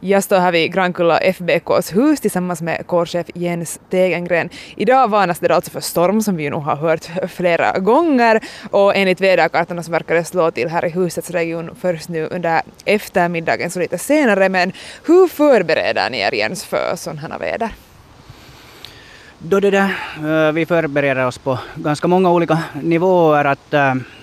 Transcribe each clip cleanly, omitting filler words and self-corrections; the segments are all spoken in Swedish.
Jag står här vid Grankulla FBKs hus tillsammans med kårchef Jens Tegengren. Idag varnas det alltså för storm som vi ju nog har hört flera gånger och enligt väderkartorna så verkar det slå till här i husets region först nu under eftermiddagen så lite senare. Men hur förbereder ni er Jens för sådana här väder? Då vi förbereder oss på ganska många olika nivåer att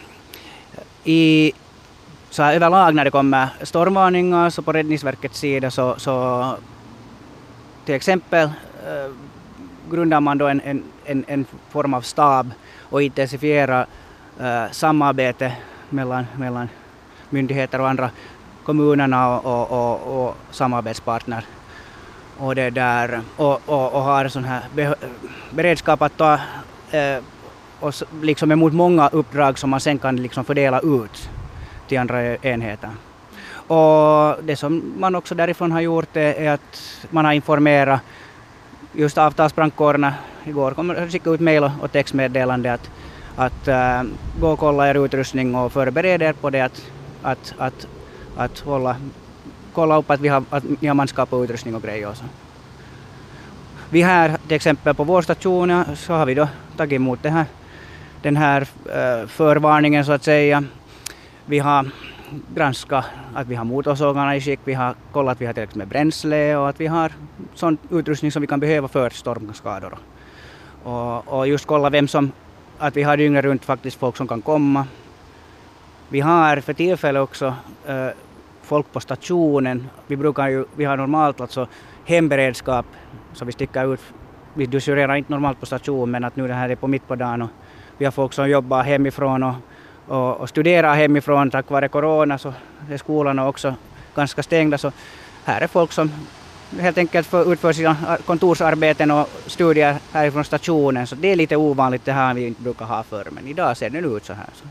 så här överlag när det kommer stormvarningar så på Räddningsverkets sida så till exempel grundar man då en form av stab och intensifierar samarbete mellan myndigheter och andra kommunerna och samarbetspartner och det där och har sån här beredskap att ta och liksom emot många uppdrag som man sen kan liksom fördela ut till andra enheter. Och det som man också därifrån har gjort är att man har informerat just avtalsbrandkårerna. Igår kommer jag skicka ut mejl och textmeddelande att gå och kolla er utrustning och förbereda er på det att kolla upp att ni har manskap och utrustning och grejer. Också. Vi här till exempel på vår station så har vi då tagit emot den här förvarningen så att säga. Vi har granskat att vi har motorsågarna i skick, vi har kollat att vi har tillräckligt med bränsle och att vi har sån utrustning som vi kan behöva för stormskador. Och just kolla att vi har dygnet runt faktiskt folk som kan komma. Vi har för tillfället också folk på stationen. Vi har normalt alltså hemberedskap så vi sticker ut. Vi dusörerar inte normalt på station men att nu det här är på mitt på dagen och vi har folk som jobbar hemifrån och studerar hemifrån tack vare corona så är skolorna också ganska stängda så här är folk som helt enkelt får utföra sina kontorsarbeten och studier härifrån stationen så det är lite ovanligt det här vi inte brukar ha förr men idag ser det ut så här. Så.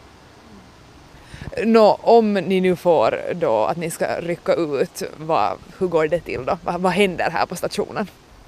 Om ni nu får då att ni ska rycka ut, hur går det till då? Vad händer här på stationen?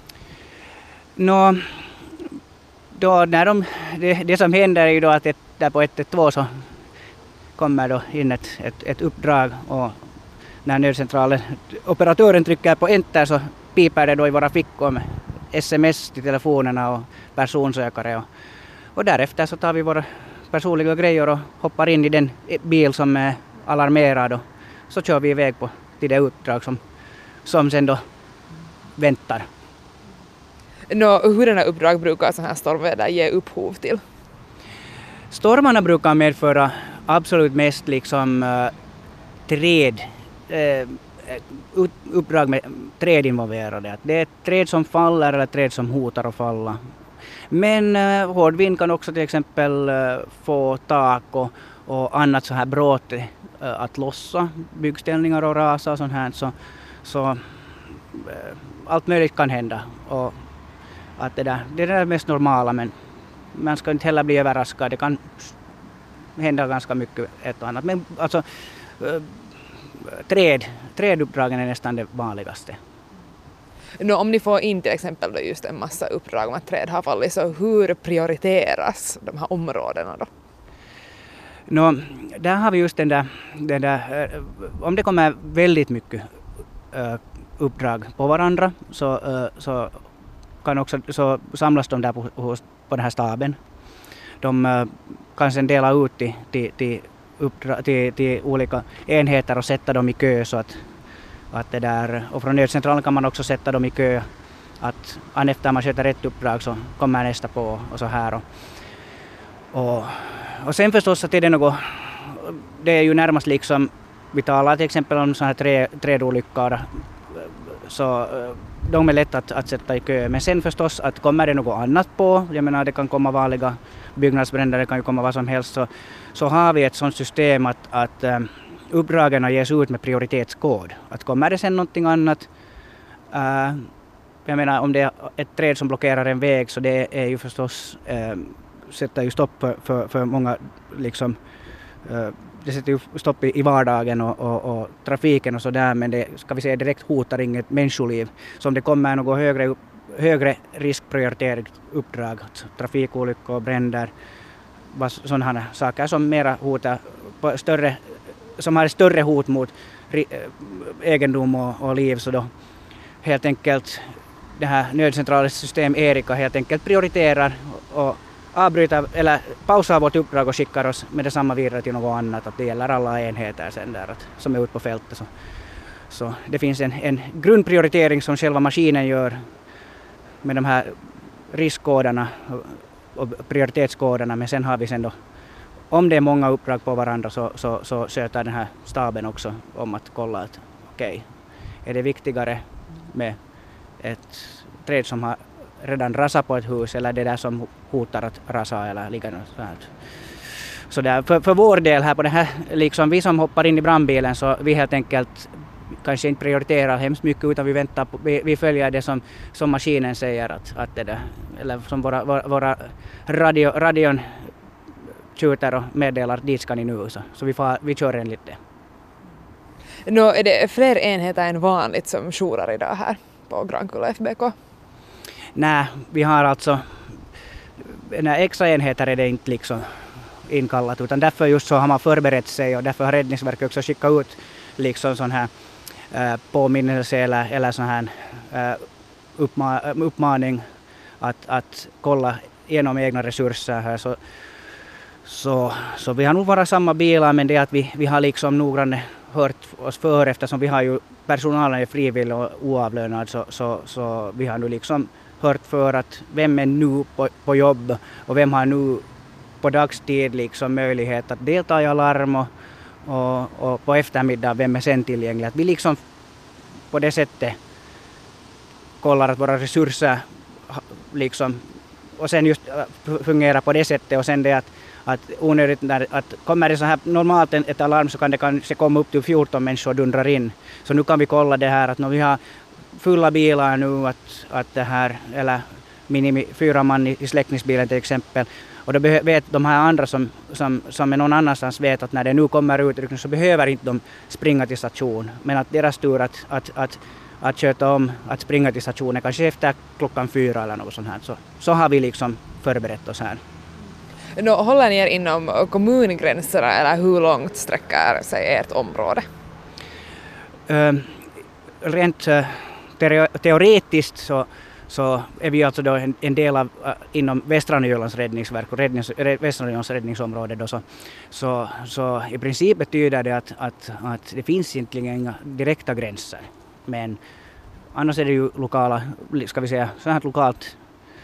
Då det som händer är ju då att där på 112 så kommer då in ett uppdrag och när nödcentralen, operatören trycker på enter så piper det då i våra fickor med sms till telefonerna och personsökare och därefter så tar vi våra personliga grejer och hoppar in i den bil som är alarmerad och så kör vi iväg till det uppdrag som sen då väntar. Hurdana uppdrag brukar sån här stormväder ge upphov till? Stormarna brukar medföra absolut mest liksom uppdrag med träd involverade. Det är träd som faller eller träd som hotar att falla. Men hård vind kan också till exempel få tak och annat så här bråte att lossa, byggställningar och rasa och sånt här. Så allt möjligt kan hända. Och att det är det mest normala men man ska inte heller bli överraskad. Det kan hända ganska mycket ett och annat. Men alltså träduppdragen är nästan det vanligaste. Om ni får in till exempel då just en massa uppdrag om att träd har fallit så hur prioriteras de här områdena då? Där har vi just den där om det kommer väldigt mycket uppdrag på varandra så samlas de där på den här staben. De kan sen dela ut till olika enheter och sätta dem i kö så att det där, och från nödcentralen kan man också sätta dem i kö att efter man sköter ett uppdrag så kommer nästa på och så här och sen förstås att det är ju närmast liksom vi talar till exempel om så här trädolyckor så de är lätt att sätta i kö men sen förstås att kommer det något annat på, jag menar det kan komma vanliga byggnadsbränder, det kan ju komma vad som helst så har vi ett sådant system att uppdragen ges ut med prioritetskod. Att kommer det sen någonting annat, jag menar om det är ett träd som blockerar en väg så det är ju förstås, sätter ju stopp för många liksom, det sätter ju stopp i vardagen och trafiken och sådär men det ska vi säga direkt hotar inget människoliv. Så om det kommer något högre riskprioriterat uppdrag, trafikolyckor, bränder, sådana saker som mera hotar som har större hot mot egendom och liv, så då helt enkelt det här nödcentralens system Erika helt enkelt prioriterar och avbryter eller pausar vårt uppdrag och skickar oss med detsamma vidare till något annat. Att det gäller alla enheter sen där som är ute på fältet. Så det finns en grundprioritering som själva maskinen gör med de här riskkoderna och prioritetskoderna, men sen har vi sen då, om det är många uppdrag på varandra så sköter den här staben också om att kolla att okej, är det viktigare med ett träd som har redan rasat på ett hus eller det där som hotar att rasa eller ligga något sånt. Så där, för vår del här på det här, liksom vi som hoppar in i brandbilen, så vi helt enkelt kanske inte prioriterar hemskt mycket, utan vi väntar på, vi följer det som maskinen säger att det där, eller som våra radion skjuter och meddelar dit ska ni nu, så vi kör enligt det. Nå, är det fler enheter än vanligt som jourar idag här på Grankulla FBK? Nej, vi har alltså extra enheter är det inte liksom inkallat, utan därför just så har man förberett sig, och därför har Räddningsverket också skickat ut liksom sån här påminnelse eller sån här uppmaning att kolla igenom egna resurser här. Så vi har nog bara samma bilar, men det är att vi har liksom noggrant hört oss för, eftersom vi har ju personalen är frivillig och oavlönad, så vi har nu liksom hört för att vem är nu på jobb och vem har nu på dagstid liksom möjlighet att delta i alarm och på eftermiddag vem är sen tillgänglig. Att vi liksom på det sättet kollar att våra resurser liksom, och sen just fungerar på det sättet, och sen det att onödigt att kommer det så här normalt ett alarm, så kan det kanske komma upp till 14 människor dundrar in. Så nu kan vi kolla det här att när vi har fulla bilar nu, att det här, eller 4 man i släckningsbilen till exempel, och då vet de här andra som är någon annanstans vet att när det nu kommer utryckning så behöver inte de springa till station, men att deras tur att köta om att springa till stationen kanske efter 4 eller något sånt här, så har vi liksom förberett oss här. Nå, håller ni er inom kommungränserna, eller hur långt sträcker sig ert område? Rent teoretiskt så är vi alltså då en del av inom Västra Nylands räddningsverk och Västra Nylands räddningsområde då, så i princip betyder det att det finns egentligen inga direkta gränser, men annars är det ju lokala, ska vi säga så här lokalt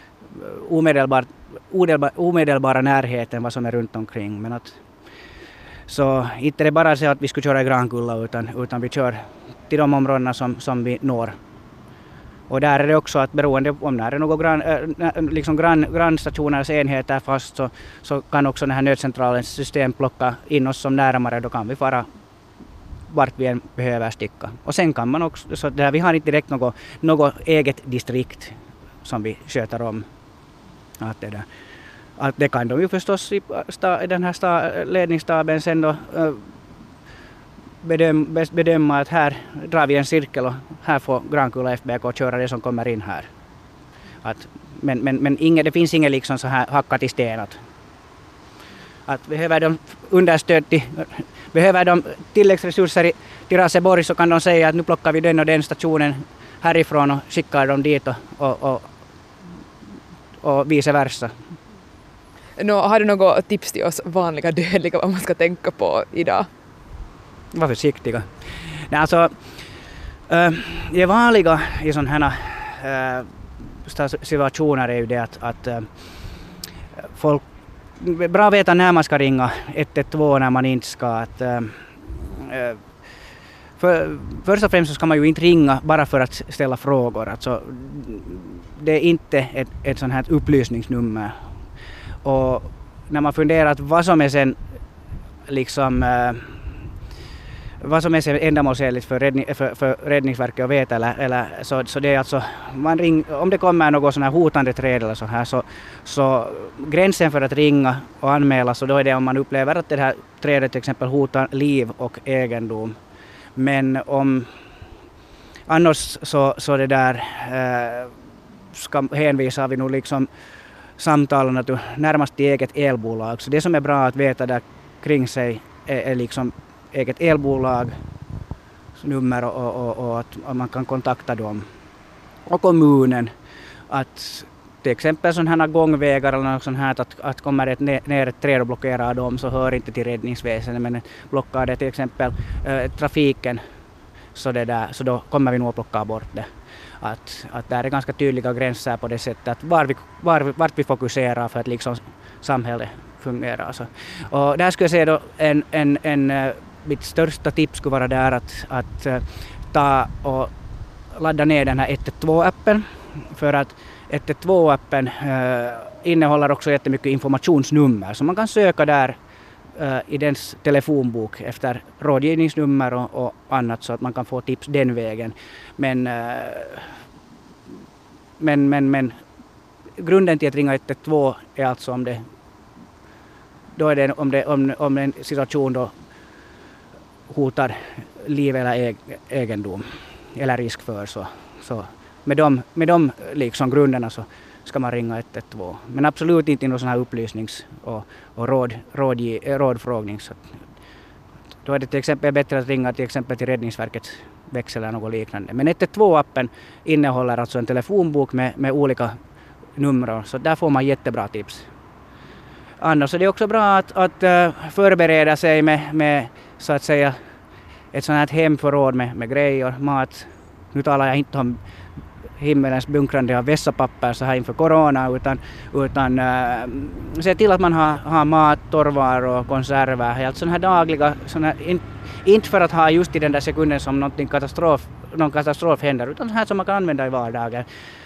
omedelbara närheten vad som är runt omkring, men att så inte är det bara så att vi skulle köra i Grankulla, utan vi kör till de områdena som vi når. Och där är det också att beroende om när det är några grannstationers enheter fast, så kan också den här nödcentralens system plocka in oss som närmare, då kan vi fara vart vi än behöver sticka. Och sen kan man också, så där vi har inte direkt något eget distrikt som vi sköter om. Att det kan de ju förstås i den här ledningsstaben sen då bedöma att här drar vi en cirkel och här får Grankulla FBK köra det som kommer in här. Men det finns inget liksom så här hackat i sten. Att behöver de understöd behöver de tilläggsresurser till Raseborg, så kan de säga att nu plockar vi den och den stationen härifrån och skickar dem dit och vice versa. Nå, har du något tips till oss vanliga dödliga vad man ska tänka på idag? Var försiktiga. Nej, alltså, det vanliga i sådana här situationer är ju det att folk bra veta när man ska ringa 112 när man inte ska. Först och främst så ska man ju inte ringa bara för att ställa frågor. Alltså, det är inte ett sånt här upplysningsnummer. Och när man funderar att vad som är sen liksom vad som är sen ändamålsenligt för Räddningsverket att veta, eller så det är alltså om det kommer något sån här hotande träd eller så här, så gränsen för att ringa och anmäla, så då är det om man upplever att det här trädet till exempel hotar liv och egendom. Men om annars så det där ska hänvisa vi nog liksom samtalen till närmast till eget elbolag. Så det som är bra att veta där kring sig är liksom eget elbolag nummer och att man kan kontakta dem. Och kommunen, att till exempel sådana här gångvägar eller något sånt här, att kommer ner ett träd och blockerar dem så hör inte till räddningsväsendet, men blockar det till exempel trafiken så då kommer vi nog att plocka bort det. Att där är ganska tydliga gränser på det sättet att vart vi fokuserar för att liksom samhället fungerar. Så. Och där skulle jag säga då mitt största tips skulle vara där att ta och ladda ner den här 112-appen, för att 112-appen innehåller också jättemycket informationsnummer så man kan söka där i dens telefonbok efter rådgivningsnummer och annat så att man kan få tips den vägen. Men grunden till att ringa 112 är alltså om en situation då hotar liv eller egendom eller risk för så med de liksom grunderna så ska man ringa 112. Men absolut inte någon sån här upplysnings- och rådfrågning. Så då är det till exempel bättre att ringa till exempel till Räddningsverkets växel eller något liknande. Men 112-appen innehåller alltså en telefonbok med olika nummer, så där får man jättebra tips. Annars är det också bra att förbereda sig med så att säga ett sånt här hemförråd med grejer, mat. Nu talar jag inte om himmelens bunkrande av vässapapper så här inför corona, utan se till att man har mat, torvar och konserver, helt sådana här dagliga, inte för att ha just i den där sekunden som någon katastrof händer, utan så här som man kan använda i vardagen.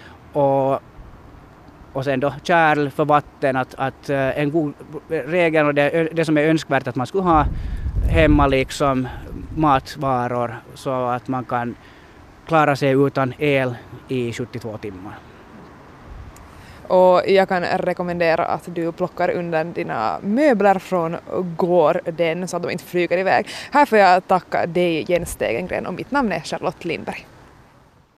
Och sen då kärl för vatten, att en god regel och det som är önskvärt att man skulle ha hemma liksom matvaror så att man kan klara sig utan el i 72 timmar. Och jag kan rekommendera att du plockar undan dina möbler från gården så att de inte flyger iväg. Här får jag tacka dig Jens Tegengren och mitt namn är Charlotte Lindberg.